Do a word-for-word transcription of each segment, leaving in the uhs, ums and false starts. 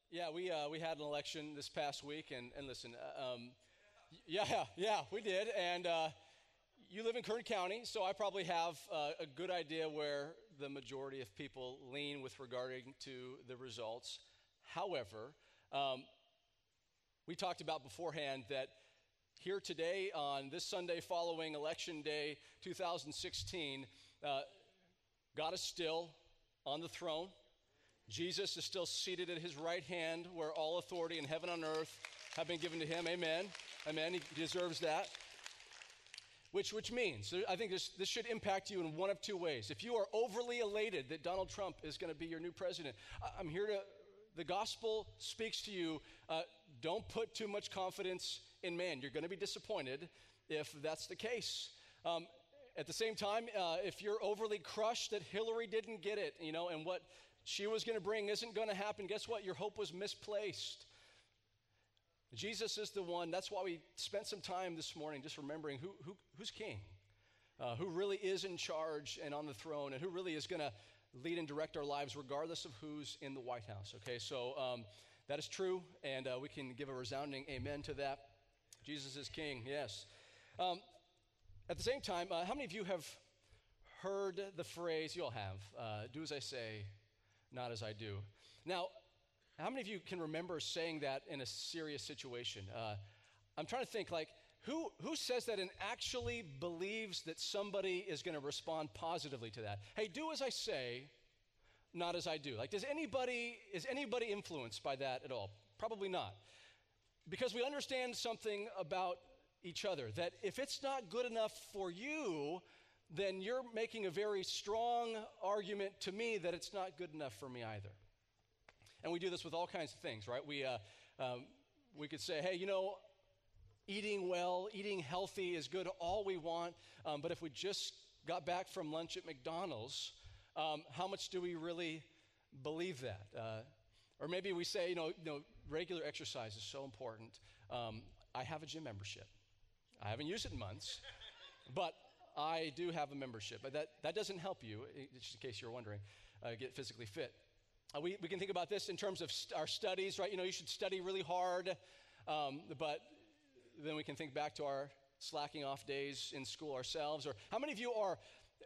Yeah, we uh, we had an election this past week, and and listen, uh, um, yeah, yeah, we did, and uh, you live in Kern County, so I probably have uh, a good idea where the majority of people lean with regarding to the results. However, um, we talked about beforehand that here today on this Sunday following Election Day two thousand sixteen, uh, God is still on the throne. Jesus is still seated at his right hand where all authority in heaven and earth have been given to him. Amen. Amen. He deserves that. Which, which means, I think this, this should impact you in one of two ways. If you are overly elated that Donald Trump is going to be your new president, I'm here to, the gospel speaks to you, uh, don't put too much confidence in man. You're going to be disappointed if that's the case. Um, at the same time, uh, if you're overly crushed that Hillary didn't get it, you know, and what she was going to bring isn't going to happen, guess what? Your hope was misplaced. Jesus is the one. That's why we spent some time this morning just remembering who, who who's king, uh, who really is in charge and on the throne, and who really is going to lead and direct our lives regardless of who's in the White House. Okay, so um, that is true, and uh, we can give a resounding amen to that. Jesus is king, yes. Um, at the same time, uh, how many of you have heard the phrase, you all have, uh, do as I say, not as I do? Now, how many of you can remember saying that in a serious situation? Uh, I'm trying to think, like, who who says that and actually believes that somebody is going to respond positively to that? Hey, do as I say, not as I do. Like, does anybody, is anybody influenced by that at all? Probably not. Because we understand something about each other, that if it's not good enough for you, then you're making a very strong argument to me that it's not good enough for me either. And we do this with all kinds of things, right? We, uh, um, we could say, hey, you know, eating well, eating healthy is good, all we want. Um, but if we just got back from lunch at McDonald's, um, how much do we really believe that? Uh, or maybe we say, you know, you know, regular exercise is so important. Um, I have a gym membership. I haven't used it in months, but I do have a membership. But that, that doesn't help you, just in case you're wondering, uh, get physically fit. Uh, we, we can think about this in terms of st- our studies, right? You know, you should study really hard, um, but then we can think back to our slacking off days in school ourselves. Or how many of you are,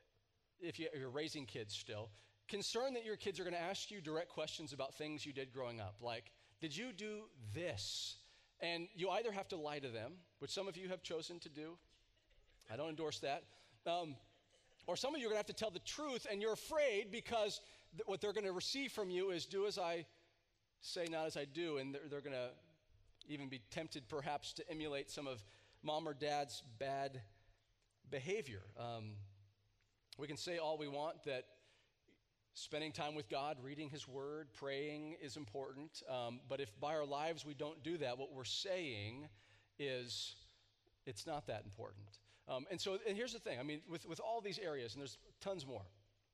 if you, you're raising kids still, concerned that your kids are going to ask you direct questions about things you did growing up? Like, did you do this? And you either have to lie to them, which some of you have chosen to do. I don't endorse that. Um, or some of you are going to have to tell the truth, and you're afraid because th- what they're going to receive from you is do as I say, not as I do. And they're, they're going to even be tempted perhaps to emulate some of mom or dad's bad behavior. Um, we can say all we want that spending time with God, reading his word, praying is important. Um, but if by our lives we don't do that, what we're saying is it's not that important. Um, and so, and here's the thing. I mean, with, with all these areas, and there's tons more,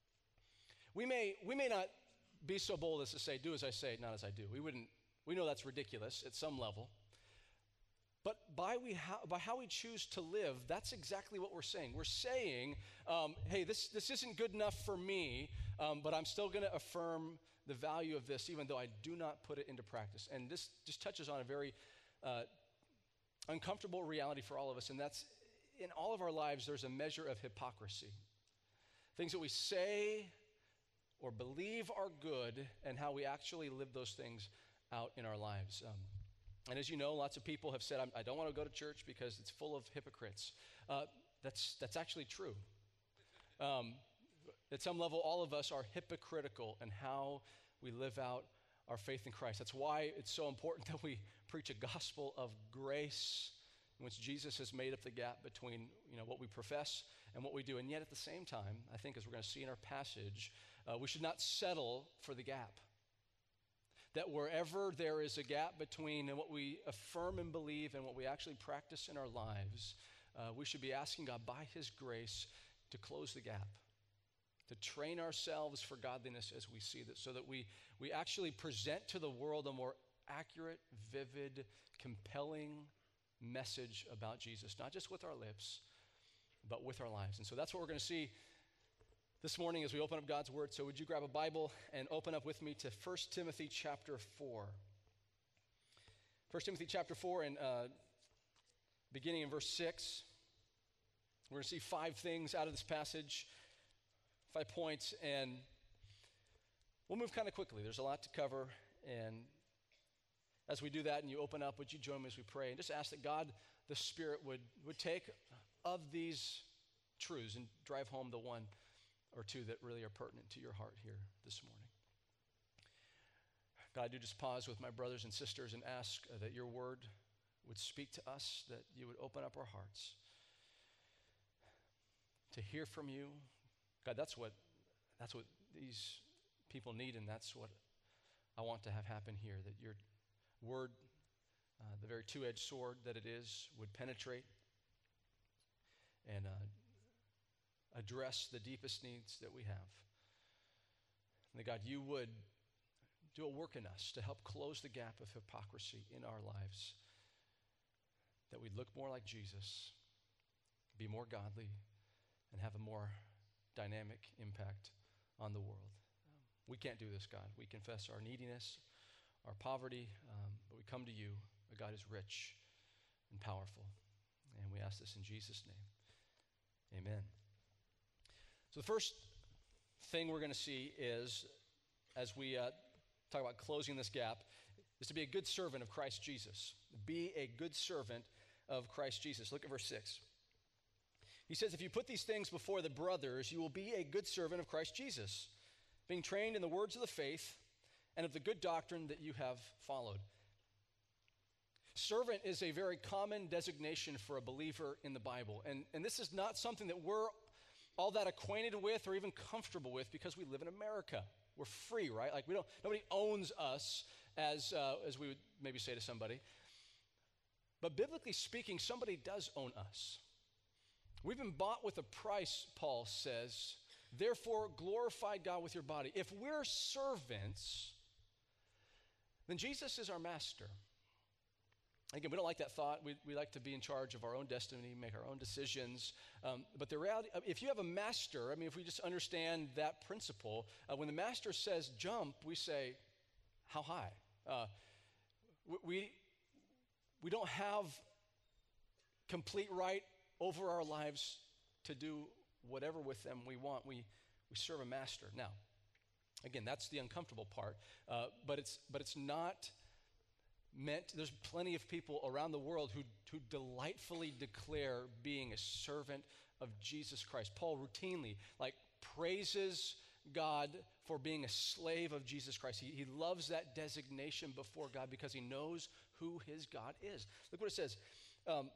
we may we may not be so bold as to say, do as I say, not as I do. We wouldn't. We know that's ridiculous at some level. But by we ha- by how we choose to live, that's exactly what we're saying. We're saying, um, hey, this this isn't good enough for me, um, but I'm still going to affirm the value of this, even though I do not put it into practice. And this just touches on a very uh, uncomfortable reality for all of us, and that's in all of our lives, there's a measure of hypocrisy. Things that we say or believe are good, and how we actually live those things out in our lives. Um, and as you know, lots of people have said, I'm, I don't want to go to church because it's full of hypocrites. Uh, that's, that's actually true. Um, at some level, all of us are hypocritical in how we live out our faith in Christ. That's why it's so important that we preach a gospel of grace in which Jesus has made up the gap between, you know, what we profess and what we do. And yet at the same time, I think as we're going to see in our passage, uh, we should not settle for the gap. That wherever there is a gap between what we affirm and believe and what we actually practice in our lives, uh, we should be asking God by his grace to close the gap, to train ourselves for godliness as we see that, so that we, we actually present to the world a more accurate, vivid, compelling message about Jesus, not just with our lips, but with our lives. And so that's what we're going to see this morning as we open up God's word. So would you grab a Bible and open up with me to First Timothy chapter four. First Timothy chapter four, and uh, beginning in verse six, we're going to see five things out of this passage, five points, and we'll move kind of quickly. There's a lot to cover, and as we do that and you open up, would you join me as we pray and just ask that God, the Spirit, would, would take of these truths and drive home the one or two that really are pertinent to your heart here this morning. God, I do just pause with my brothers and sisters and ask uh, that your word would speak to us, that you would open up our hearts to hear from you. God, that's what that's what these people need, and that's what I want to have happen here, that your word, uh, the very two-edged sword that it is, would penetrate and uh, address the deepest needs that we have. And that, God, you would do a work in us to help close the gap of hypocrisy in our lives, that we'd look more like Jesus, be more godly, and have a more dynamic impact on the world. Um, we can't do this, God. We confess our neediness, our poverty, um, but we come to you, a God who's rich and powerful. And we ask this in Jesus' name. Amen. So the first thing we're going to see is, as we uh, talk about closing this gap, is to be a good servant of Christ Jesus. Be a good servant of Christ Jesus. Look at verse six. He says, if you put these things before the brothers, you will be a good servant of Christ Jesus, being trained in the words of the faith and of the good doctrine that you have followed. Servant is a very common designation for a believer in the Bible. And, and this is not something that we're all that acquainted with or even comfortable with because we live in America. We're free, right? Like we don't, nobody owns us, as, uh, as we would maybe say to somebody. But biblically speaking, somebody does own us. We've been bought with a price, Paul says. Therefore, glorify God with your body. If we're servants, then Jesus is our master. Again, we don't like that thought. We, we like to be in charge of our own destiny, make our own decisions. Um, but the reality, if you have a master, I mean, if we just understand that principle, uh, when the master says jump, we say, how high? Uh, we, we don't have complete right over our lives to do whatever with them we want. We, we serve a master. Now, again, that's the uncomfortable part, uh, but it's but it's not meant, there's plenty of people around the world who, who delightfully declare being a servant of Jesus Christ. Paul routinely, like, praises God for being a slave of Jesus Christ. He, he loves that designation before God because he knows who his God is. Look what it says. Um,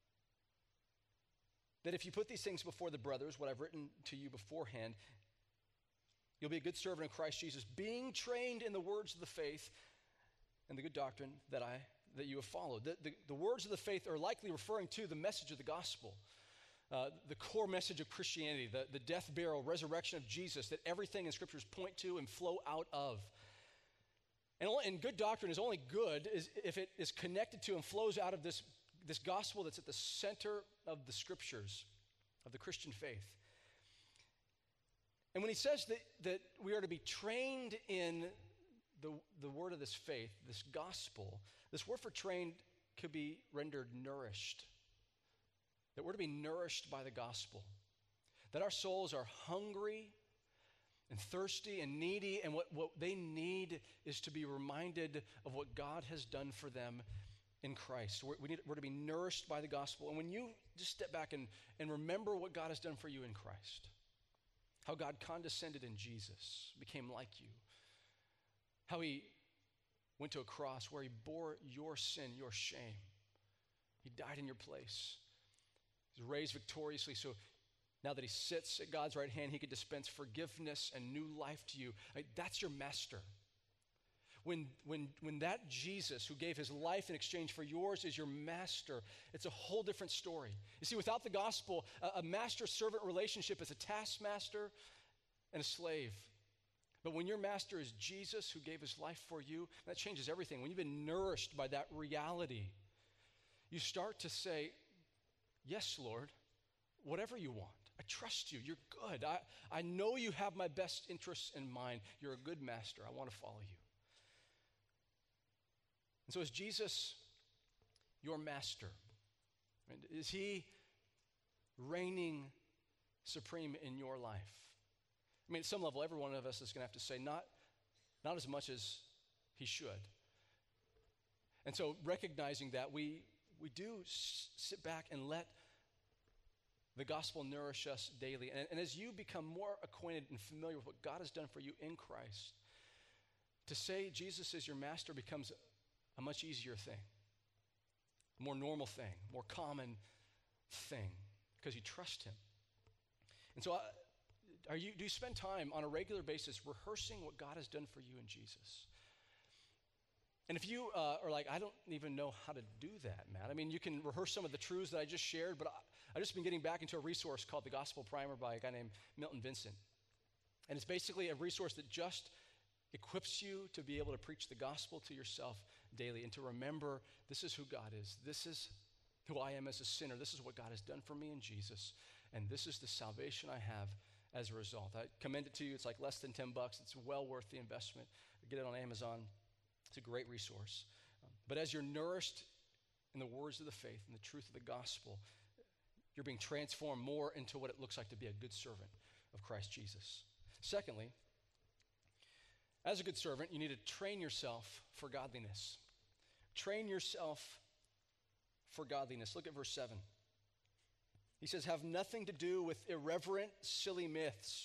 that if you put these things before the brothers, what I've written to you beforehand, you'll be a good servant of Christ Jesus, being trained in the words of the faith and the good doctrine that I that you have followed. The, the, the words of the faith are likely referring to the message of the gospel, uh, the core message of Christianity, the, the death, burial, resurrection of Jesus that everything in scriptures point to and flow out of. And, and good doctrine is only good is if it is connected to and flows out of this This gospel that's at the center of the scriptures, of the Christian faith. And when he says that, that we are to be trained in the, the word of this faith, this gospel, this word for trained could be rendered nourished. That we're to be nourished by the gospel. That our souls are hungry and thirsty and needy, and what, what they need is to be reminded of what God has done for them in Christ. We're, we need, we're to be nourished by the gospel. And when you just step back and, and remember what God has done for you in Christ, how God condescended in Jesus, became like you, how he went to a cross where he bore your sin, your shame. He died in your place. He's raised victoriously, so now that he sits at God's right hand, he could dispense forgiveness and new life to you. Like, that's your master. When, when, when that Jesus who gave his life in exchange for yours is your master, it's a whole different story. You see, without the gospel, a, a master-servant relationship is a taskmaster and a slave. But when your master is Jesus who gave his life for you, that changes everything. When you've been nourished by that reality, you start to say, yes, Lord, whatever you want. I trust you. You're good. I, I know you have my best interests in mind. You're a good master. I want to follow you. And so as Jesus your master? Right? Is he reigning supreme in your life? I mean, at some level, every one of us is going to have to say, not, not as much as he should. And so recognizing that, we, we do s- sit back and let the gospel nourish us daily. And, and as you become more acquainted and familiar with what God has done for you in Christ, to say Jesus is your master becomes a much easier thing, a more normal thing, more common thing, because you trust him. And so uh, are you, do you spend time on a regular basis rehearsing what God has done for you in Jesus? And if you uh, are like, I don't even know how to do that, Matt. I mean, you can rehearse some of the truths that I just shared, but I, I've just been getting back into a resource called the Gospel Primer by a guy named Milton Vincent. And it's basically a resource that just equips you to be able to preach the gospel to yourself daily and to remember this is who God is. This is who I am as a sinner. This is what God has done for me in Jesus. And this is the salvation I have as a result. I commend it to you. It's like less than ten bucks. It's well worth the investment. Get it on Amazon. It's a great resource. Um, but as you're nourished in the words of the faith and the truth of the gospel, you're being transformed more into what it looks like to be a good servant of Christ Jesus. Secondly, as a good servant, you need to train yourself for godliness. Train yourself for godliness. Look at verse seven. He says, have nothing to do with irreverent, silly myths.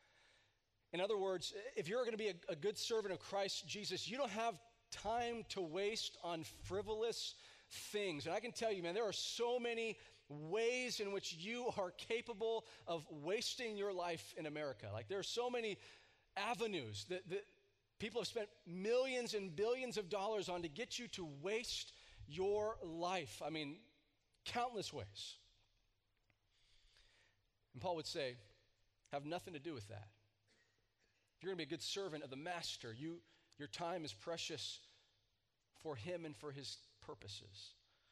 In other words, if you're going to be a, a good servant of Christ Jesus, you don't have time to waste on frivolous things. And I can tell you, man, there are so many ways in which you are capable of wasting your life in America. Like, there are so many avenues that, that people have spent millions and billions of dollars on to get you to waste your life. I mean, countless ways. And Paul would say, have nothing to do with that. If you're going to be a good servant of the master, you, your time is precious for him and for his purposes.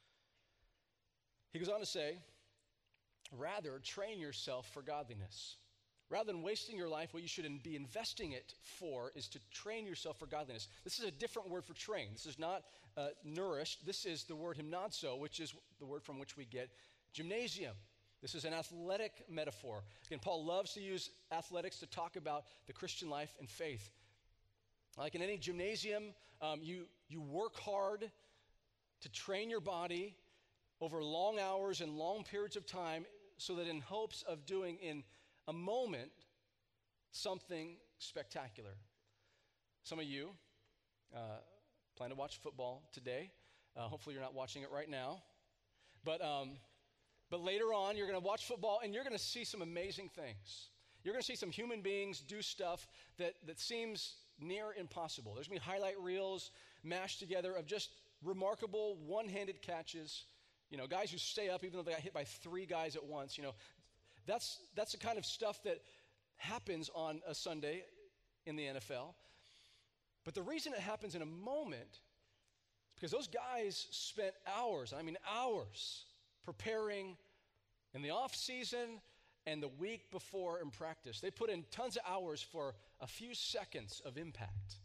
He goes on to say, rather, train yourself for godliness. Rather than wasting your life, what you should be investing it for is to train yourself for godliness. This is a different word for train. This is not uh, nourished. This is the word hymnazo, which is the word from which we get gymnasium. This is an athletic metaphor. Again, Paul loves to use athletics to talk about the Christian life and faith. Like in any gymnasium, um, you, you work hard to train your body over long hours and long periods of time so that in hopes of doing in a moment something spectacular. Some of you uh, plan to watch football today. Uh, hopefully you're not watching it right now. But... Um, But later on, you're going to watch football, and you're going to see some amazing things. You're going to see some human beings do stuff that, that seems near impossible. There's going to be highlight reels mashed together of just remarkable one-handed catches. You know, guys who stay up even though they got hit by three guys at once. You know, that's, that's the kind of stuff that happens on a Sunday in the N F L. But the reason it happens in a moment is because those guys spent hours, I mean hours, preparing in the off season and the week before in practice. They put in tons of hours for a few seconds of impact.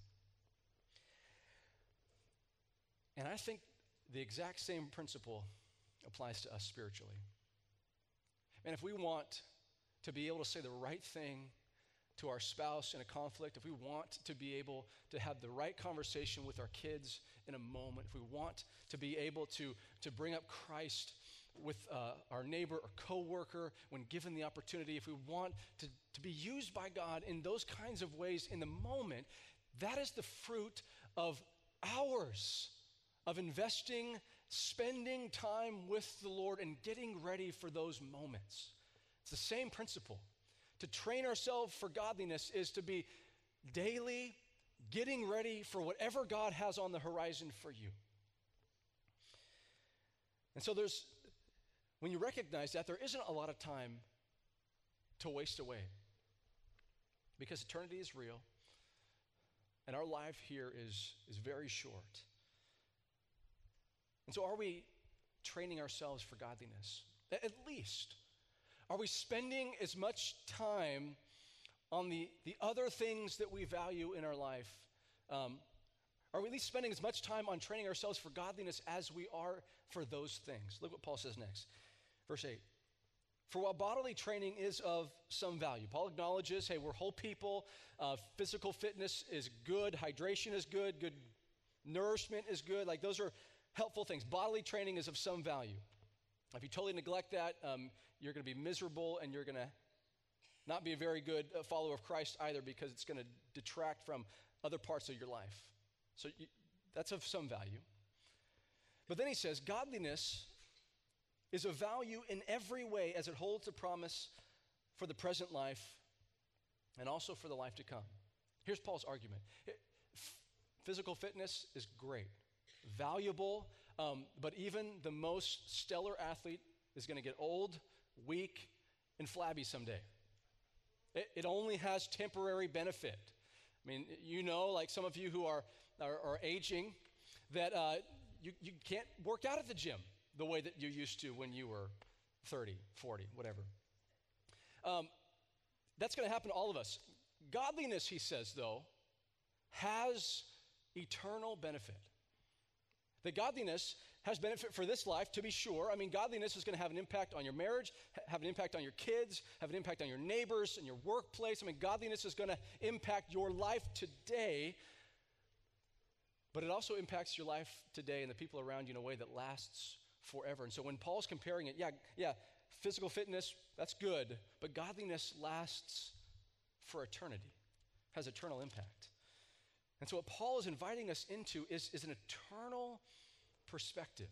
And I think the exact same principle applies to us spiritually. And if we want to be able to say the right thing to our spouse in a conflict, if we want to be able to have the right conversation with our kids in a moment, if we want to be able to, to bring up Christ with uh, our neighbor or coworker when given the opportunity, if we want to, to be used by God in those kinds of ways in the moment, that is the fruit of hours of investing, spending time with the Lord and getting ready for those moments. It's the same principle. To train ourselves for godliness is to be daily getting ready for whatever God has on the horizon for you. And so there's When you recognize that, there isn't a lot of time to waste away because eternity is real and our life here is, is very short. And so are we training ourselves for godliness? At least. Are we spending as much time on the, the other things that we value in our life? Um, Are we at least spending as much time on training ourselves for godliness as we are for those things? Look what Paul says next. Verse eight. For while bodily training is of some value, Paul acknowledges, hey, we're whole people. Uh, physical fitness is good. Hydration is good. Good nourishment is good. Like those are helpful things. Bodily training is of some value. If you totally neglect that, um, you're going to be miserable and you're going to not be a very good uh, follower of Christ either, because it's going to detract from other parts of your life. So you, that's of some value. But then he says, godliness is of value in every way as it holds the promise for the present life and also for the life to come. Here's Paul's argument. F- physical fitness is great, valuable, um, but even the most stellar athlete is going to get old, weak, and flabby someday. It, it only has temporary benefit. I mean, you know, like some of you who are, are, are aging, that uh, you, you can't work out at the gym the way that you used to when you were thirty, forty, whatever. Um, that's going to happen to all of us. Godliness, he says, though, has eternal benefit. The godliness has benefit for this life, to be sure. I mean, godliness is going to have an impact on your marriage, have an impact on your kids, have an impact on your neighbors and your workplace. I mean, godliness is going to impact your life today, but it also impacts your life today and the people around you in a way that lasts forever. And so when Paul's comparing it, yeah, yeah, physical fitness, that's good, but godliness lasts for eternity, has eternal impact. And so what Paul is inviting us into is, is an eternal perspective.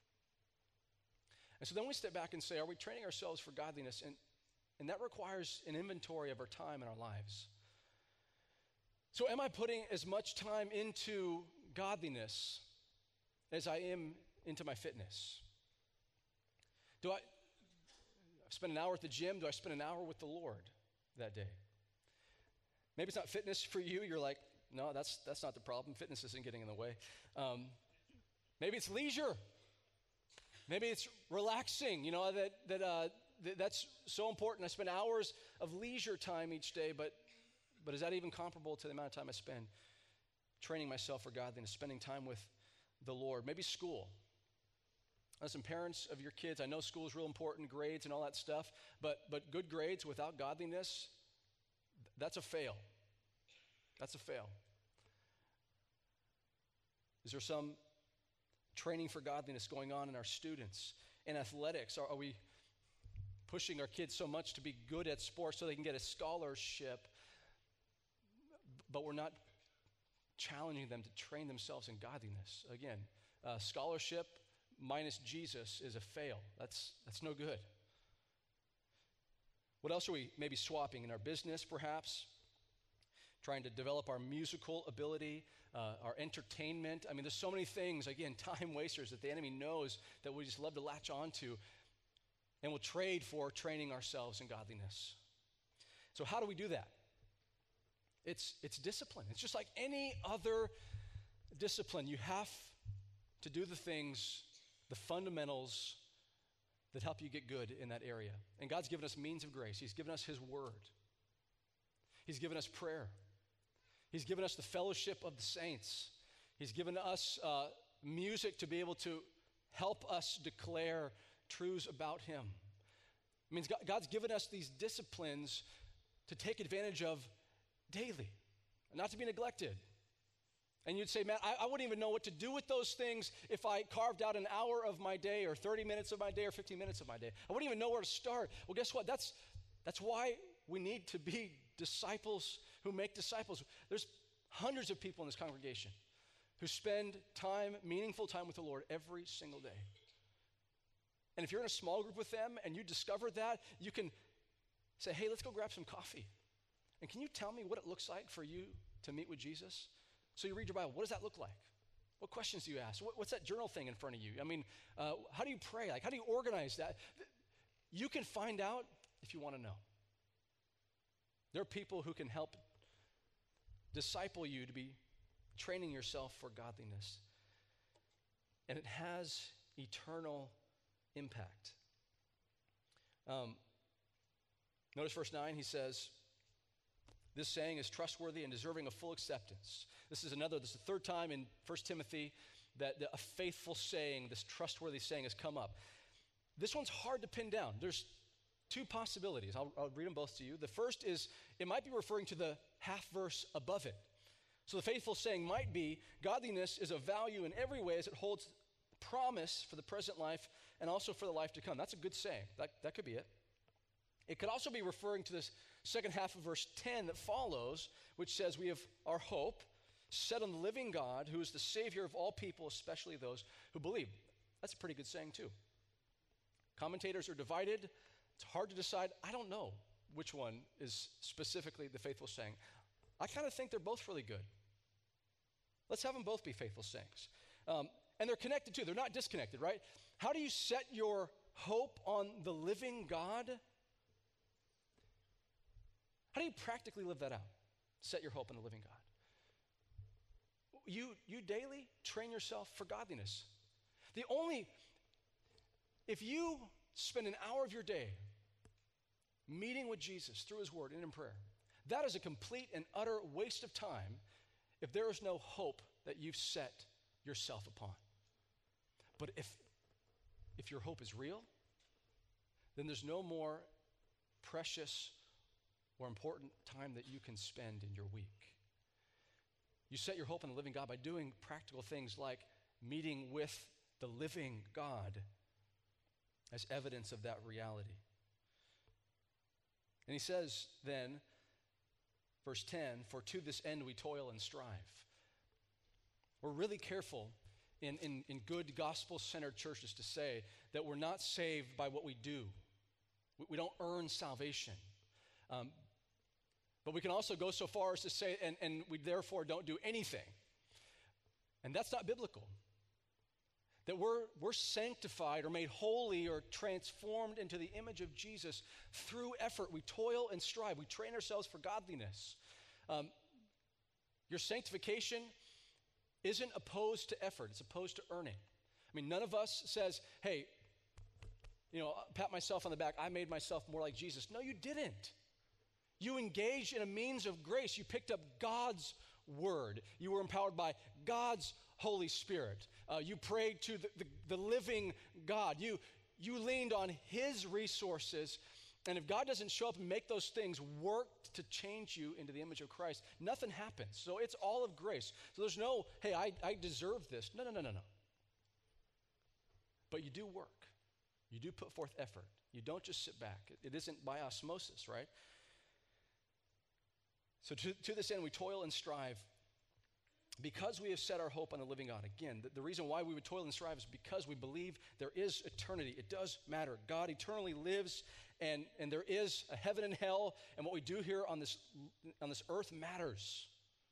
And so then we step back and say, are we training ourselves for godliness? And, and that requires an inventory of our time and our lives. So am I putting as much time into godliness as I am into my fitness? Do I spend an hour at the gym? Do I spend an hour with the Lord that day? Maybe it's not fitness for you. You're like, no, that's that's not the problem. Fitness isn't getting in the way. Um, maybe it's leisure. Maybe it's relaxing. You know, that that uh, th- that's so important. I spend hours of leisure time each day, but but is that even comparable to the amount of time I spend training myself for godliness, spending time with the Lord? Maybe school. Listen, parents of your kids, I know school is real important, grades and all that stuff, but but good grades without godliness, that's a fail. That's a fail. Is there some training for godliness going on in our students? In athletics, are, are we pushing our kids so much to be good at sports so they can get a scholarship, but we're not challenging them to train themselves in godliness? Again, uh, scholarship minus Jesus is a fail. That's, that's no good. What else are we maybe swapping in our business, perhaps? Trying to develop our musical ability, uh, our entertainment. I mean, there's so many things, again, time wasters that the enemy knows that we just love to latch onto and will trade for training ourselves in godliness. So how do we do that? It's, it's discipline. It's just like any other discipline. You have to do the things, the fundamentals that help you get good in that area. And God's given us means of grace. He's given us his word. He's given us prayer. He's given us the fellowship of the saints. He's given us uh, music to be able to help us declare truths about him. It means God, God's given us these disciplines to take advantage of daily, not to be neglected. And you'd say, man, I, I wouldn't even know what to do with those things if I carved out an hour of my day or thirty minutes of my day or fifteen minutes of my day. I wouldn't even know where to start. Well, guess what? That's, that's why we need to be disciples who make disciples. There's hundreds of people in this congregation who spend time, meaningful time with the Lord every single day. And if you're in a small group with them and you discover that, you can say, hey, let's go grab some coffee. And can you tell me what it looks like for you to meet with Jesus? So you read your Bible. What does that look like? What questions do you ask? What, what's that journal thing in front of you? I mean, uh, how do you pray? Like, how do you organize that? You can find out if you want to know. There are people who can help disciple you to be training yourself for godliness. And it has eternal impact. Um, notice verse nine, he says, This saying is trustworthy and deserving of full acceptance. This is another, this is the third time in First Timothy that the, a faithful saying, this trustworthy saying has come up. This one's hard to pin down. There's two possibilities. I'll, I'll read them both to you. The first is, it might be referring to the half verse above it. So the faithful saying might be, godliness is of value in every way as it holds promise for the present life and also for the life to come. That's a good saying. That, that could be it. It could also be referring to this second half of verse ten that follows, which says we have our hope set on the living God, who is the Savior of all people, especially those who believe. That's a pretty good saying too. Commentators are divided. It's hard to decide. I don't know which one is specifically the faithful saying. I kind of think they're both really good. Let's have them both be faithful sayings. Um, and they're connected too. They're not disconnected, right? How do you set your hope on the living God? How do you practically live that out? Set your hope on the living God. You, you daily train yourself for godliness. The only, if you spend an hour of your day meeting with Jesus through his word and in prayer, that is a complete and utter waste of time if there is no hope that you've set yourself upon. But if, if your hope is real, then there's no more precious or important time that you can spend in your week. You set your hope in the living God by doing practical things like meeting with the living God as evidence of that reality. And he says then, verse ten, for to this end we toil and strive. We're really careful in, in, in good gospel-centered churches to say that we're not saved by what we do. We, we don't earn salvation. Um, but we can also go so far as to say, and, and we therefore don't do anything. And that's not biblical. That we're, we're sanctified or made holy or transformed into the image of Jesus through effort. We toil and strive. We train ourselves for godliness. Um, your sanctification isn't opposed to effort. It's opposed to earning. I mean, none of us says, hey, you know, pat myself on the back. I made myself more like Jesus. No, you didn't. You engaged in a means of grace. You picked up God's word. You were empowered by God's Holy Spirit. Uh, you prayed to the, the, the living God. You, you leaned on his resources. And if God doesn't show up and make those things work to change you into the image of Christ, nothing happens. So it's all of grace. So there's no, hey, I, I deserve this. No, no, no, no, no. But you do work. You do put forth effort. You don't just sit back. It, it isn't by osmosis, right? So to, to this end, we toil and strive because we have set our hope on the living God. Again, the, the reason why we would toil and strive is because we believe there is eternity. It does matter. God eternally lives, and, and there is a heaven and hell, and what we do here on this, on this earth matters.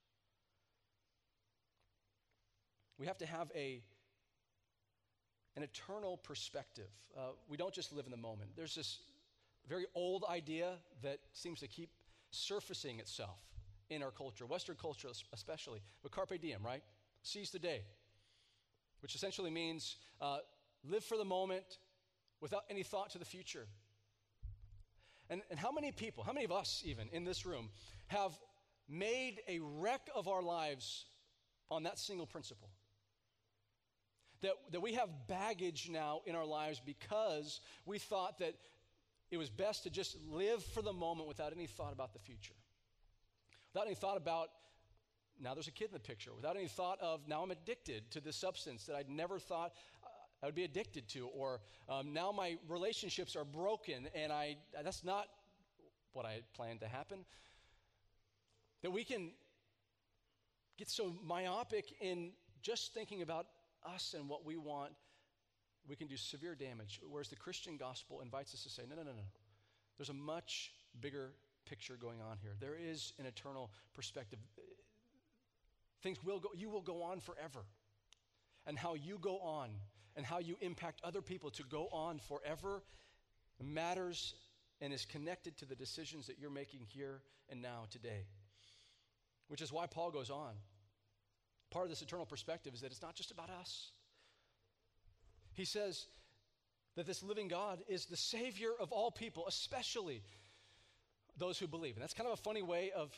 We have to have a, an eternal perspective. Uh, we don't just live in the moment. There's this very old idea that seems to keep surfacing itself in our culture, Western culture especially, but carpe diem, right? Seize the day, which essentially means uh, live for the moment without any thought to the future. And, and how many people, how many of us even in this room have made a wreck of our lives on that single principle? That, that we have baggage now in our lives because we thought that it was best to just live for the moment without any thought about the future. Without any thought about, now there's a kid in the picture. Without any thought of, now I'm addicted to this substance that I'd never thought uh, I would be addicted to. Or um, now my relationships are broken and I that's not what I had planned to happen. That we can get so myopic in just thinking about us and what we want, we can do severe damage. Whereas the Christian gospel invites us to say, no, no, no, no. There's a much bigger picture going on here. There is an eternal perspective. Things will go, you will go on forever. And how you go on and how you impact other people to go on forever matters and is connected to the decisions that you're making here and now today. Which is why Paul goes on. Part of this eternal perspective is that it's not just about us. He says that this living God is the Savior of all people, especially those who believe. And that's kind of a funny way of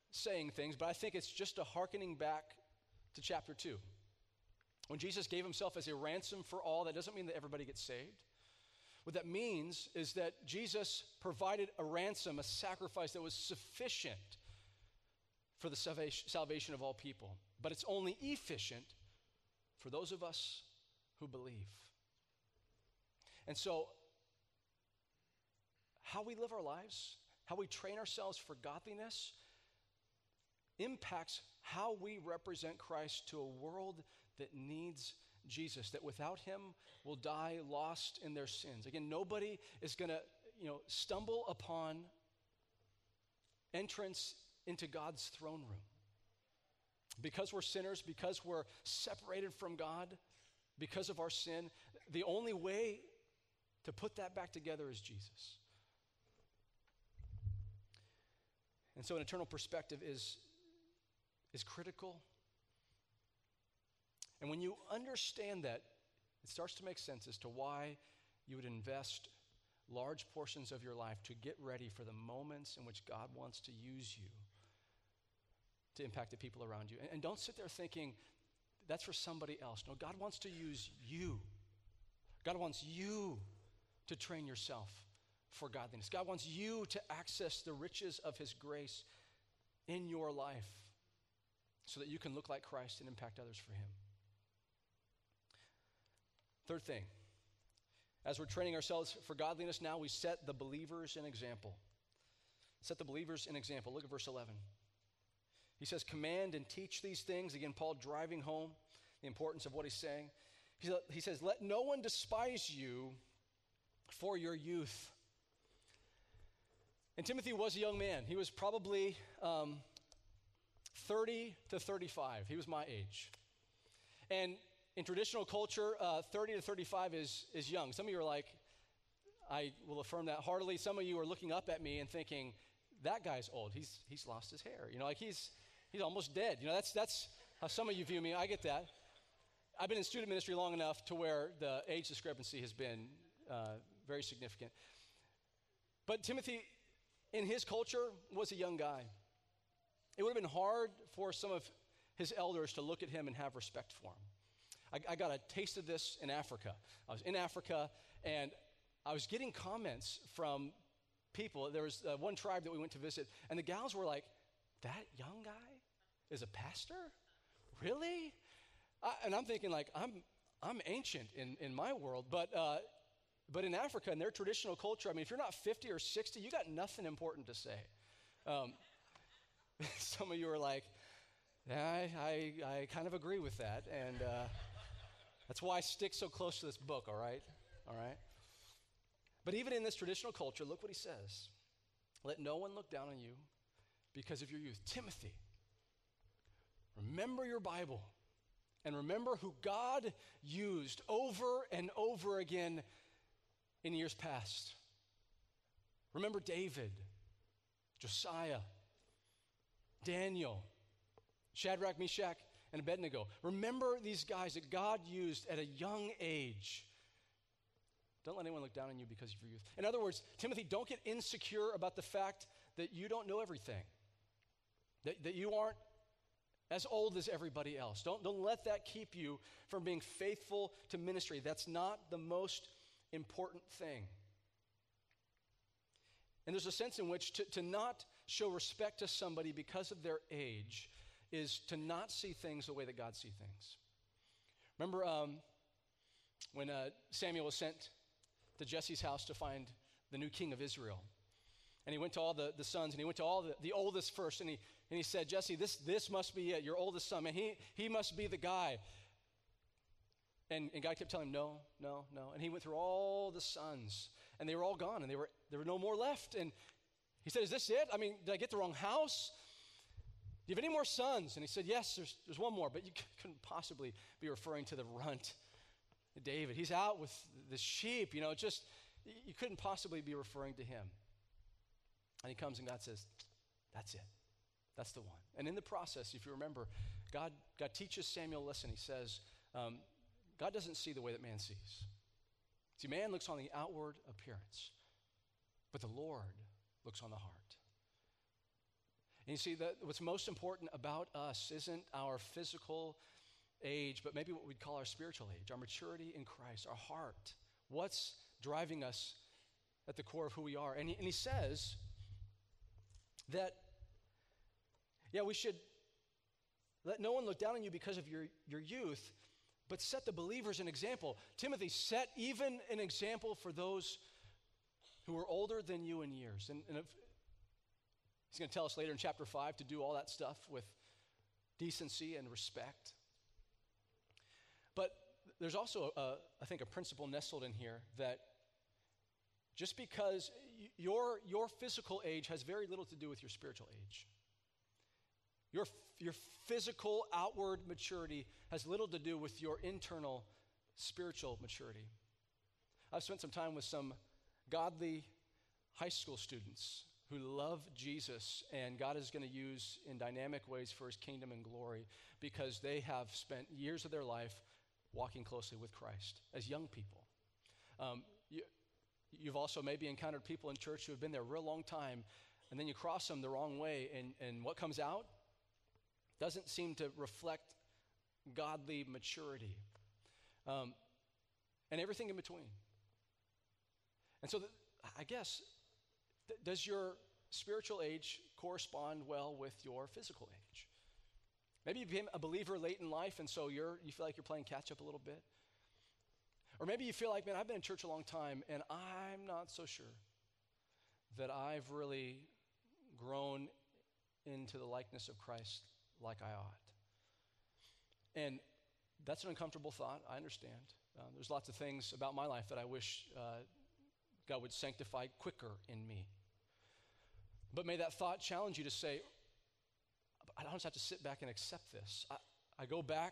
saying things, but I think it's just a hearkening back to chapter two. When Jesus gave himself as a ransom for all, that doesn't mean that everybody gets saved. What that means is that Jesus provided a ransom, a sacrifice that was sufficient for the salvation of all people. But it's only efficient for those of us who believe. And so, how we live our lives, how we train ourselves for godliness, impacts how we represent Christ to a world that needs Jesus, that without him will die lost in their sins. Again, nobody is going to, you know, stumble upon entrance into God's throne room. Because we're sinners, because we're separated from God, because of our sin, the only way to put that back together is Jesus. And so an eternal perspective is, is critical. And when you understand that, it starts to make sense as to why you would invest large portions of your life to get ready for the moments in which God wants to use you to impact the people around you. And, and don't sit there thinking, that's for somebody else. No, God wants to use you. God wants you to train yourself for godliness. God wants you to access the riches of his grace in your life so that you can look like Christ and impact others for him. Third thing, as we're training ourselves for godliness now, we set the believers an example. Set the believers an example. Look at verse eleven. He says, command and teach these things. Again, Paul driving home the importance of what he's saying. He says, let no one despise you for your youth. And Timothy was a young man. He was probably um, thirty to thirty-five. He was my age. And in traditional culture, uh, thirty to thirty-five is, is young. Some of you are like, I will affirm that heartily. Some of you are looking up at me and thinking, that guy's old. He's he's lost his hair. You know, like he's he's almost dead. You know, that's that's how some of you view me. I get that. I've been in student ministry long enough to where the age discrepancy has been uh, very significant. But Timothy, in his culture, was a young guy. It would have been hard for some of his elders to look at him and have respect for him. I, I got a taste of this in Africa. I was in Africa, and I was getting comments from people. There was uh, one tribe that we went to visit, and the gals were like, that young guy is a pastor? Really? I, and I'm thinking, like, I'm I'm ancient in, in my world, but uh, but in Africa, in their traditional culture, I mean, if you're not fifty or sixty, you got nothing important to say. Um, some of you are like, yeah, I, I, I kind of agree with that, and uh, that's why I stick so close to this book, all right? All right? But even in this traditional culture, look what he says. Let no one look down on you because of your youth. Timothy, remember your Bible and remember who God used over and over again in years past. Remember David, Josiah, Daniel, Shadrach, Meshach, and Abednego. Remember these guys that God used at a young age. Don't let anyone look down on you because of your youth. In other words, Timothy, don't get insecure about the fact that you don't know everything, that, that you aren't as old as everybody else. Don't, don't let that keep you from being faithful to ministry. That's not the most important thing. And there's a sense in which to, to not show respect to somebody because of their age is to not see things the way that God sees things. Remember um, when uh, Samuel was sent to Jesse's house to find the new king of Israel. And he went to all the, the sons, and he went to all the, the oldest first, and he and he said, Jesse, this this must be it, your oldest son, and he he must be the guy. And, and God kept telling him, no, no, no. And he went through all the sons, and they were all gone, and they were there were no more left. And he said, is this it? I mean, did I get the wrong house? Do you have any more sons? And he said, yes, there's there's one more, but you couldn't possibly be referring to the runt, David. He's out with the sheep, you know, just, you couldn't possibly be referring to him. And he comes and God says, that's it. That's the one. And in the process, if you remember, God, God teaches Samuel a lesson. He says, um, God doesn't see the way that man sees. See, man looks on the outward appearance, but the Lord looks on the heart. And you see, that what's most important about us isn't our physical age, but maybe what we'd call our spiritual age, our maturity in Christ, our heart. What's driving us at the core of who we are? And he, and he says that, yeah, we should let no one look down on you because of your, your youth, but set the believers an example. Timothy, set even an example for those who are older than you in years. And, and if, he's going to tell us later in chapter five to do all that stuff with decency and respect. But there's also, a, I think, a principle nestled in here that just because y- your, your physical age has very little to do with your spiritual age. Your, your physical outward maturity has little to do with your internal spiritual maturity. I've spent some time with some godly high school students who love Jesus, and God is going to use in dynamic ways for his kingdom and glory because they have spent years of their life walking closely with Christ as young people. Um, you, you've also maybe encountered people in church who have been there a real long time, and then you cross them the wrong way, and, and what comes out doesn't seem to reflect godly maturity, um, and everything in between. And so th- I guess, th- does your spiritual age correspond well with your physical age? Maybe you became a believer late in life, and so you're you feel like you're playing catch up a little bit. Or maybe you feel like, man, I've been in church a long time, and I'm not so sure that I've really grown into the likeness of Christ like I ought. And that's an uncomfortable thought, I understand. Uh, there's lots of things about my life that I wish uh, God would sanctify quicker in me. But may that thought challenge you to say, I don't just have to sit back and accept this. I, I go back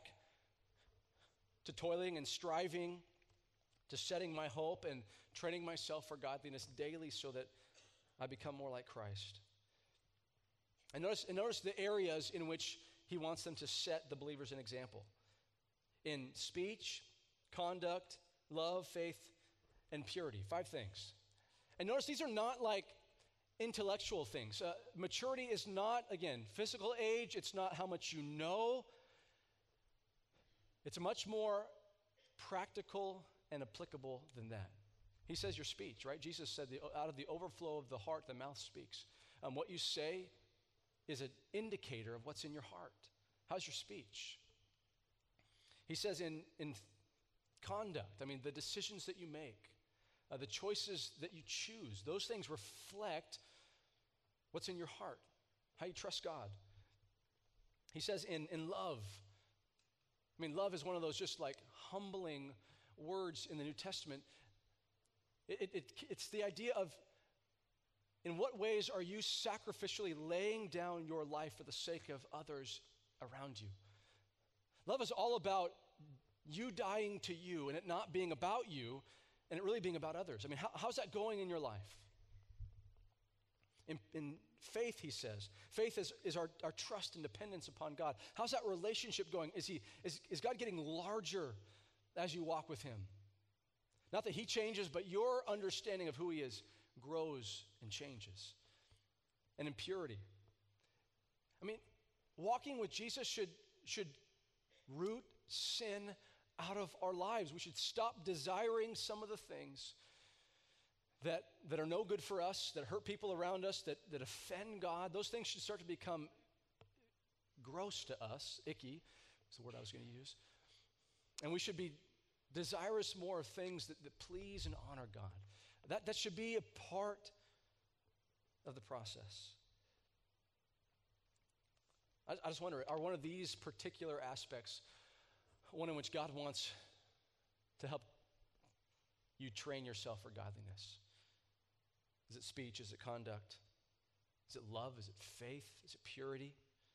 to toiling and striving, to setting my hope and training myself for godliness daily so that I become more like Christ. And notice, and notice the areas in which he wants them to set the believers an example. In speech, conduct, love, faith, and purity. Five things. And notice these are not like intellectual things. Uh, maturity is not, again, physical age. It's not how much you know. It's much more practical and applicable than that. He says your speech, right? Jesus said, the, out of the overflow of the heart, the mouth speaks. Um, what you say is an indicator of what's in your heart. How's your speech? He says in, in conduct, I mean, the decisions that you make, uh, the choices that you choose, those things reflect what's in your heart, how you trust God. He says in, in love, I mean, love is one of those just like humbling words in the New Testament. It, it, it, it's the idea of, in what ways are you sacrificially laying down your life for the sake of others around you? Love is all about you dying to you and it not being about you and it really being about others. I mean, how, how's that going in your life? In, in faith, he says, faith is, is our, our trust and dependence upon God. How's that relationship going? Is, he, is, is God getting larger as you walk with him? Not that he changes, but your understanding of who he is grows and changes. And in purity. I mean, walking with Jesus should, should root sin out of our lives. We should stop desiring some of the things that, that are no good for us, that hurt people around us, that, that offend God. Those things should start to become gross to us. Icky is the word I was going to use. And we should be desirous more of things that, that please and honor God. That, that should be a part of the process. I, I just wonder, are one of these particular aspects one in which God wants to help you train yourself for godliness? Is it speech? Is it conduct? Is it love? Is it faith? Is it purity?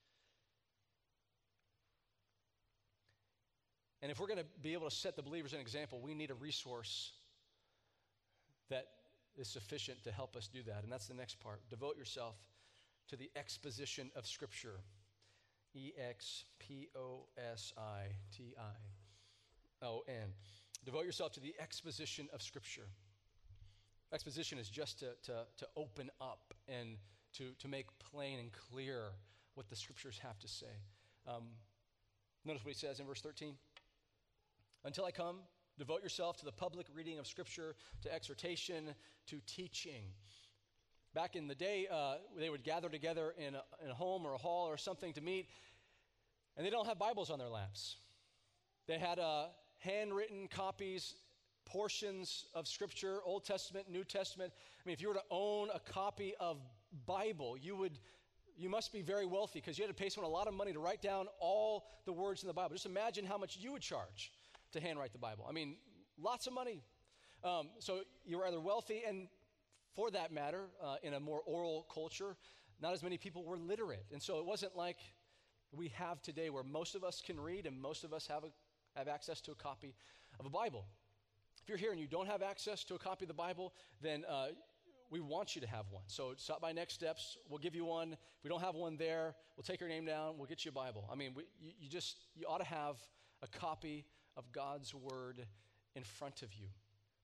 And if we're going to be able to set the believers an example, we need a resource that is sufficient to help us do that. And that's the next part. Devote yourself to the exposition of Scripture. E X P O S I T I O N. Devote yourself to the exposition of Scripture. Exposition is just to, to, to open up and to, to make plain and clear what the scriptures have to say. Um, notice what he says in verse thirteen. Until I come, devote yourself to the public reading of scripture, to exhortation, to teaching. Back in the day, uh, they would gather together in a, in a home or a hall or something to meet, and they don't have Bibles on their laps. They had uh, handwritten copies, portions of scripture, Old Testament, New Testament. I mean, if you were to own a copy of Bible, you would, you must be very wealthy because you had to pay someone a lot of money to write down all the words in the Bible. Just imagine how much you would charge to handwrite the Bible. I mean, lots of money. Um, so you were either wealthy, and for that matter, uh, in a more oral culture, not as many people were literate. And so it wasn't like we have today where most of us can read and most of us have, a, have access to a copy of a Bible. If you're here and you don't have access to a copy of the Bible, then uh, we want you to have one. So stop by Next Steps. We'll give you one. If we don't have one there, we'll take your name down. We'll get you a Bible. I mean, we, you, you just, you ought to have a copy of God's word in front of you.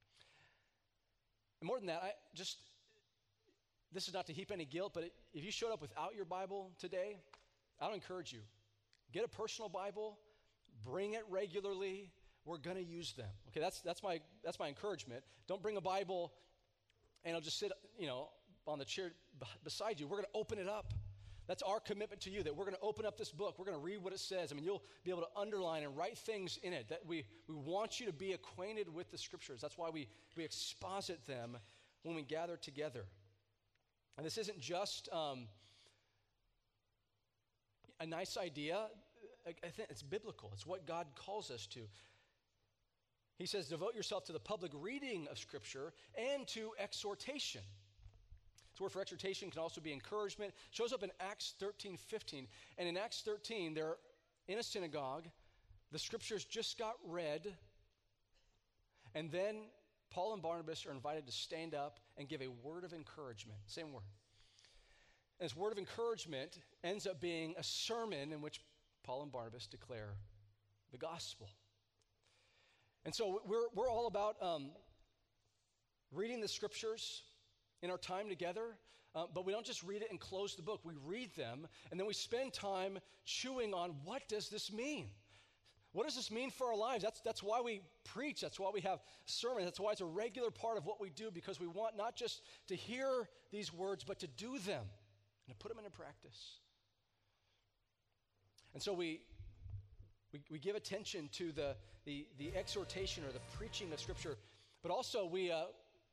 And more than that, I just, this is not to heap any guilt, but if you showed up without your Bible today, I would encourage you, get a personal Bible, bring it regularly. We're going to use them. Okay, that's that's my that's my encouragement. Don't bring a Bible and it'll just sit, you know, on the chair b- beside you. We're going to open it up. That's our commitment to you, that we're going to open up this book. We're going to read what it says. I mean, you'll be able to underline and write things in it. That we, we want you to be acquainted with the scriptures. That's why we, we exposit them when we gather together. And this isn't just um, a nice idea. I, I think it's biblical. It's what God calls us to. He says, devote yourself to the public reading of scripture and to exhortation. The word for exhortation can also be encouragement. It shows up in Acts thirteen fifteen. And in Acts thirteen, they're in a synagogue. The scriptures just got read. And then Paul and Barnabas are invited to stand up and give a word of encouragement. Same word. And this word of encouragement ends up being a sermon in which Paul and Barnabas declare the gospel. And so we're, we're all about um, reading the scriptures in our time together, uh, but we don't just read it and close the book. We read them, and then we spend time chewing on, what does this mean? What does this mean for our lives? That's, that's why we preach. That's why we have sermons. That's why it's a regular part of what we do, because we want not just to hear these words, but to do them and to put them into practice. And so we we, we give attention to the, the, the exhortation or the preaching of Scripture, but also we... Uh,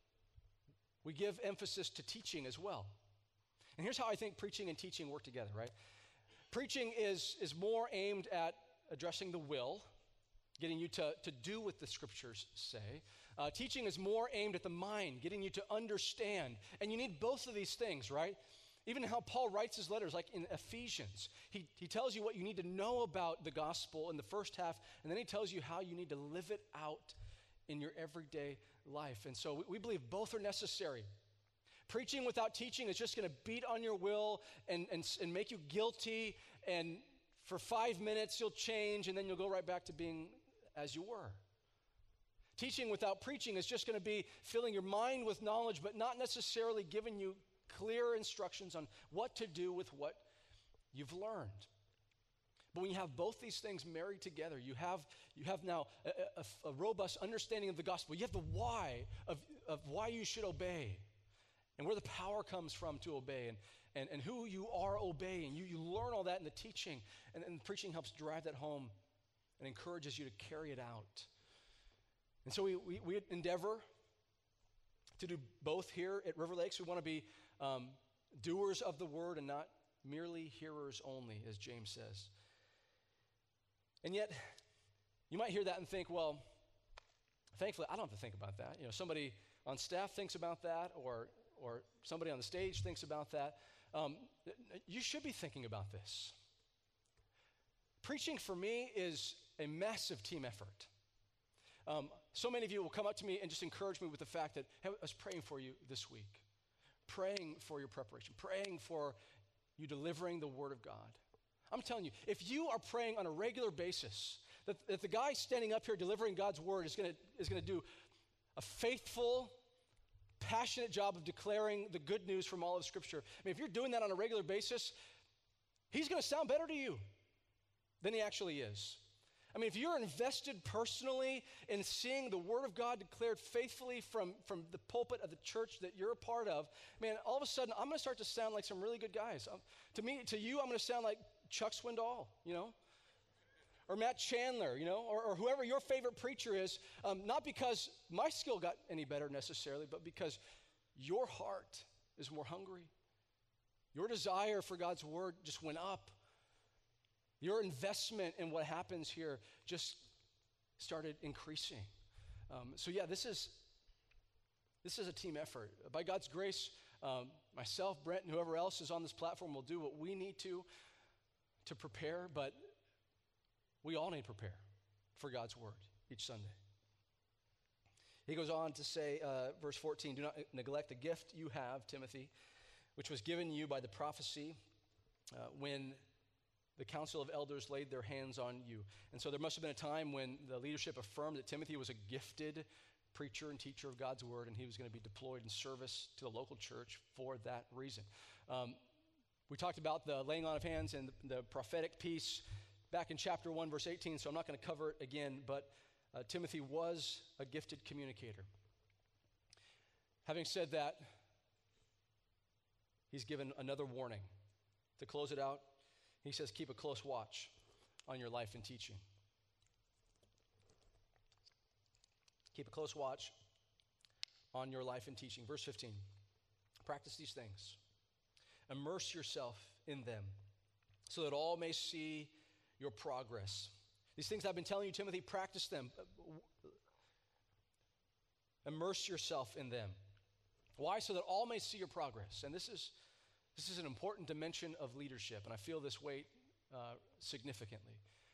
We give emphasis to teaching as well. And here's how I think preaching and teaching work together, right? Preaching is, is more aimed at addressing the will, getting you to, to do what the scriptures say. Uh, teaching is more aimed at the mind, getting you to understand. And you need both of these things, right? Even how Paul writes his letters, like in Ephesians, he, he tells you what you need to know about the gospel in the first half, and then he tells you how you need to live it out in your everyday life. And so we, we believe both are necessary. Preaching without teaching is just going to beat on your will and, and, and make you guilty, and for five minutes you'll change, and then you'll go right back to being as you were. Teaching without preaching is just going to be filling your mind with knowledge, but not necessarily giving you clear instructions on what to do with what you've learned. But when you have both these things married together, you have you have now a, a, a robust understanding of the gospel. You have the why of, of why you should obey, and where the power comes from to obey, and, and, and who you are obeying. You, you learn all that in the teaching, and, and preaching helps drive that home and encourages you to carry it out. And so we, we, we endeavor to do both here at River Lakes. We want to be um, doers of the word and not merely hearers only, as James says. And yet, you might hear that and think, well, thankfully, I don't have to think about that. You know, somebody on staff thinks about that, or or somebody on the stage thinks about that. Um, you should be thinking about this. Preaching for me is a massive team effort. Um, so many of you will come up to me and just encourage me with the fact that, hey, I was praying for you this week, praying for your preparation, praying for you delivering the word of God. I'm telling you, if you are praying on a regular basis, that, that the guy standing up here delivering God's word is going to is going to do a faithful, passionate job of declaring the good news from all of Scripture. I mean, if you're doing that on a regular basis, he's going to sound better to you than he actually is. I mean, if you're invested personally in seeing the Word of God declared faithfully from, from the pulpit of the church that you're a part of, man, all of a sudden, I'm going to start to sound like some really good guys. Um, to me, to you, I'm going to sound like Chuck Swindoll, you know, or Matt Chandler, you know, or, or whoever your favorite preacher is, um, not because my skill got any better necessarily, but because your heart is more hungry. Your desire for God's Word just went up. Your investment in what happens here just started increasing. Um, so yeah, this is this is a team effort. By God's grace, um, myself, Brent, and whoever else is on this platform will do what we need to to prepare, but we all need to prepare for God's Word each Sunday. He goes on to say, uh, verse fourteen, do not neglect the gift you have, Timothy, which was given you by the prophecy uh, when the council of elders laid their hands on you. And so there must have been a time when the leadership affirmed that Timothy was a gifted preacher and teacher of God's Word, and he was going to be deployed in service to the local church for that reason. Um, we talked about the laying on of hands and the, the prophetic piece back in chapter one, verse eighteen, so I'm not going to cover it again, but uh, Timothy was a gifted communicator. Having said that, he's given another warning. To close it out, he says, keep a close watch on your life and teaching. Keep a close watch on your life and teaching. Verse fifteen, practice these things. Immerse yourself in them so that all may see your progress. These things I've been telling you, Timothy, practice them. Immerse yourself in them. Why? So that all may see your progress. And this is This is an important dimension of leadership, and I feel this weight uh, significantly.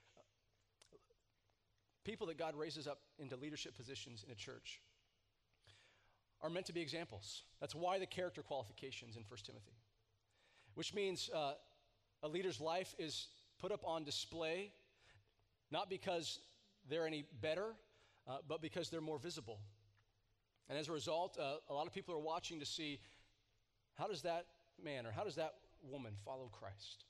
People that God raises up into leadership positions in a church are meant to be examples. That's why the character qualifications in First Timothy, which means uh, a leader's life is put up on display, not because they're any better, uh, but because they're more visible. And as a result, uh, a lot of people are watching to see, how does that man or how does that woman follow Christ?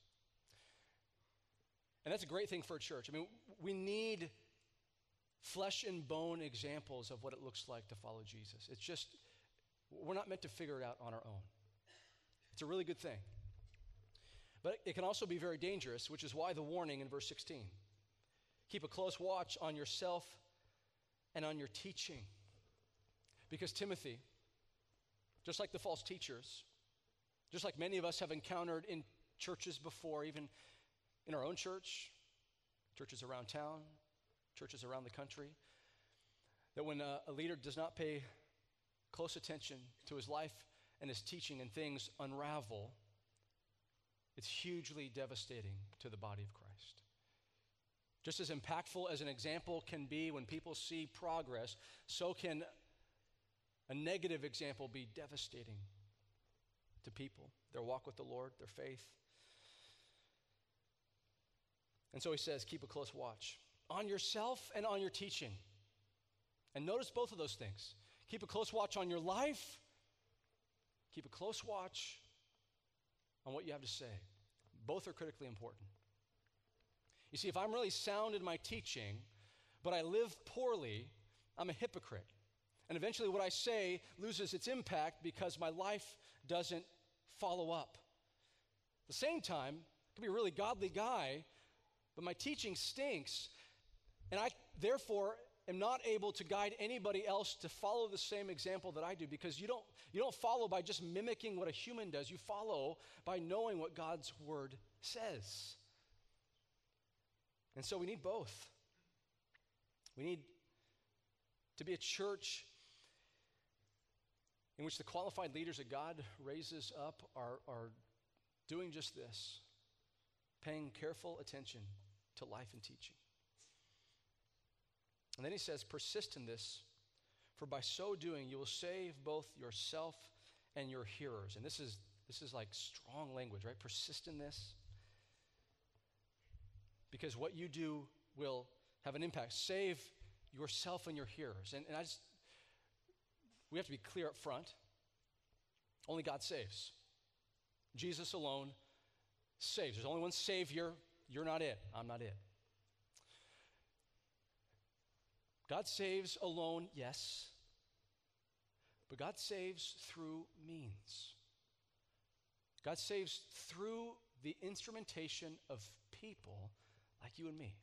And that's a great thing for a church. I mean, we need flesh and bone examples of what it looks like to follow Jesus. It's just, we're not meant to figure it out on our own. It's a really good thing. But it can also be very dangerous, which is why the warning in verse sixteen. Keep a close watch on yourself and on your teaching. Because Timothy, just like the false teachers, just like many of us have encountered in churches before, even in our own church, churches around town, churches around the country, that when a, a leader does not pay close attention to his life and his teaching and things unravel, it's hugely devastating to the body of Christ. Just as impactful as an example can be when people see progress, so can a negative example be devastating to people, their walk with the Lord, their faith. And so he says, keep a close watch on yourself and on your teaching. And notice both of those things. Keep a close watch on your life. Keep a close watch on what you have to say. Both are critically important. You see, if I'm really sound in my teaching, but I live poorly, I'm a hypocrite. And eventually what I say loses its impact because my life doesn't follow up. At the same time, I could be a really godly guy, but my teaching stinks, and I therefore am not able to guide anybody else to follow the same example that I do, because you don't, you don't follow by just mimicking what a human does. You follow by knowing what God's word says. And so we need both. We need to be a church in which the qualified leaders that God raises up are, are doing just this, paying careful attention to life and teaching. And then he says, persist in this, for by so doing you will save both yourself and your hearers. And this is this is like strong language, right? Persist in this, because what you do will have an impact. Save yourself and your hearers. And, and I just, we have to be clear up front. Only God saves. Jesus alone saves. There's only one Savior. You're not it. I'm not it. God saves alone, yes. But God saves through means. God saves through the instrumentation of people like you and me.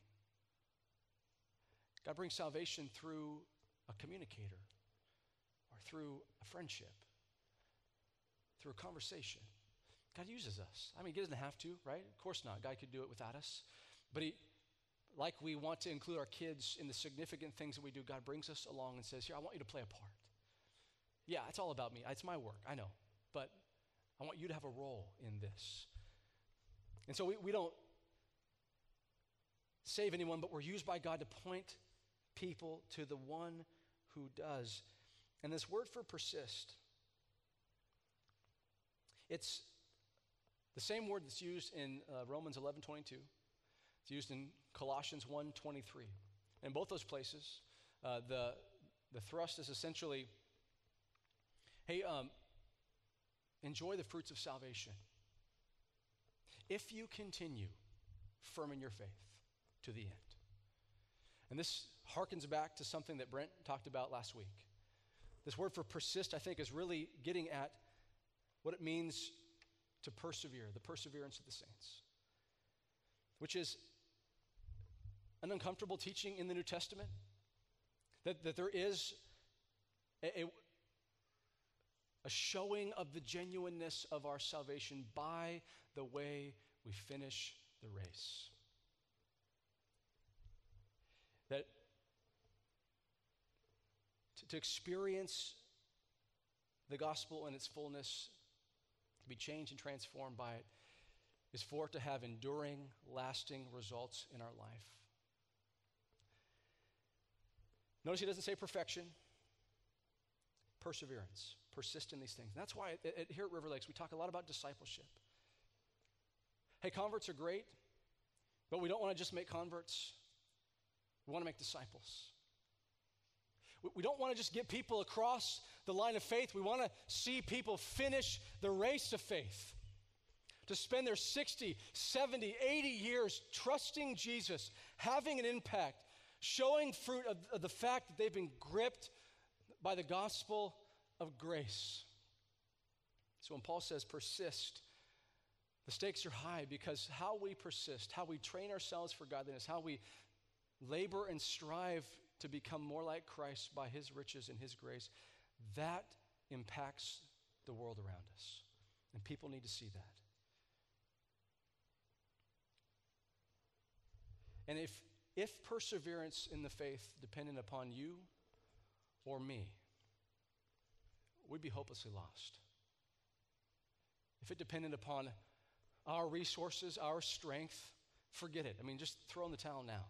God brings salvation through a communicator or through a friendship, through a conversation. God uses us. I mean, he doesn't have to, right? Of course not. God could do it without us. But he, like we want to include our kids in the significant things that we do, God brings us along and says, here, I want you to play a part. Yeah, it's all about me. It's my work, I know. But I want you to have a role in this. And so we, we don't save anyone, but we're used by God to point people to the one who does. And this word for persist, it's the same word that's used in uh, Romans eleven twenty-two. It's used in Colossians one twenty-three. In both those places, uh, the, the thrust is essentially, hey, um, enjoy the fruits of salvation. If you continue firm in your faith to the end. And this harkens back to something that Brent talked about last week. This word for persist, I think, is really getting at what it means to persevere, the perseverance of the saints, which is an uncomfortable teaching in the New Testament, that, that there is a, a, a showing of the genuineness of our salvation by the way we finish the race. That to, to experience the gospel in its fullness, to be changed and transformed by it, is for it to have enduring, lasting results in our life. Notice he doesn't say perfection, perseverance. Persist in these things. And that's why at, at, here at River Lakes, we talk a lot about discipleship. Hey, converts are great, but we don't want to just make converts. We want to make disciples. We, we don't want to just get people across the line of faith. We want to see people finish the race of faith, to spend their sixty, seventy, eighty years trusting Jesus, having an impact, showing fruit of, of the fact that they've been gripped by the gospel of grace. So when Paul says persist, the stakes are high, because how we persist, how we train ourselves for godliness, how we labor and strive to become more like Christ by his riches and his grace, that impacts the world around us. And people need to see that. And if, if perseverance in the faith depended upon you or me, we'd be hopelessly lost. If it depended upon our resources, our strength, forget it. I mean, just throw in the towel now.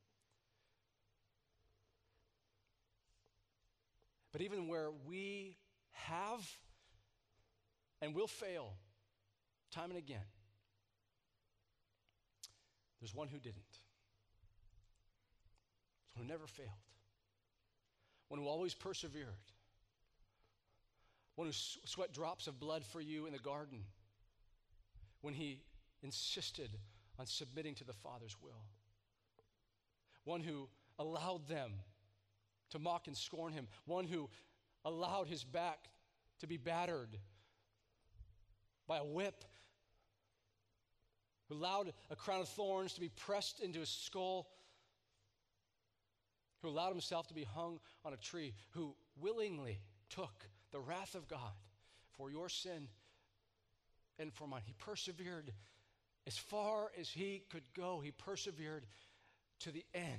But even where we have and will fail time and again, there's one who didn't. One who never failed. One who always persevered. One who sweat drops of blood for you in the garden when he insisted on submitting to the Father's will. One who allowed them to mock and scorn him. One who allowed his back to be battered by a whip. Who allowed a crown of thorns to be pressed into his skull. Who allowed himself to be hung on a tree. Who willingly took the wrath of God for your sin and for mine. He persevered as far as he could go. He persevered to the end.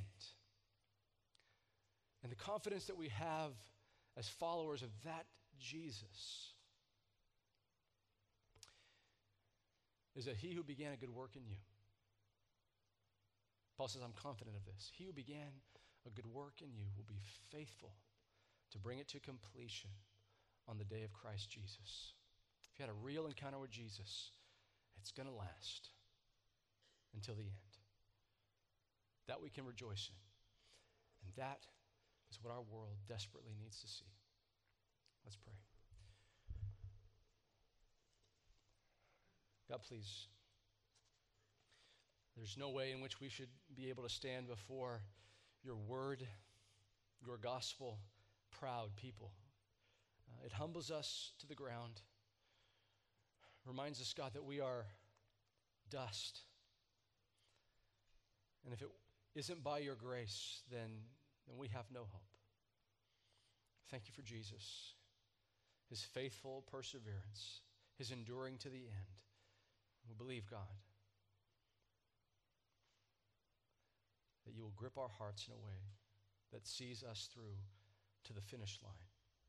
And the confidence that we have as followers of that Jesus is that he who began a good work in you, Paul says, I'm confident of this. He who began a good work in you will be faithful to bring it to completion on the day of Christ Jesus. If you had a real encounter with Jesus, it's going to last until the end. That we can rejoice in. And that is what our world desperately needs to see. Let's pray. God, please. There's no way in which we should be able to stand before your word, your gospel, proud people. Uh, it humbles us to the ground. Reminds us, God, that we are dust. And if it isn't by your grace, then, then we have no hope. Thank you for Jesus, his faithful perseverance, his enduring to the end. We believe, God, that you will grip our hearts in a way that sees us through to the finish line.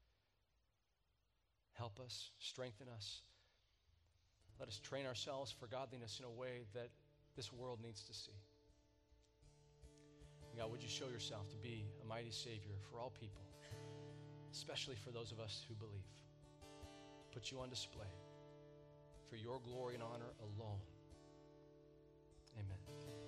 Help us, strengthen us. Let us train ourselves for godliness in a way that this world needs to see. God, would you show yourself to be a mighty Savior for all people, especially for those of us who believe. Put you on display for your glory and honor alone. Amen.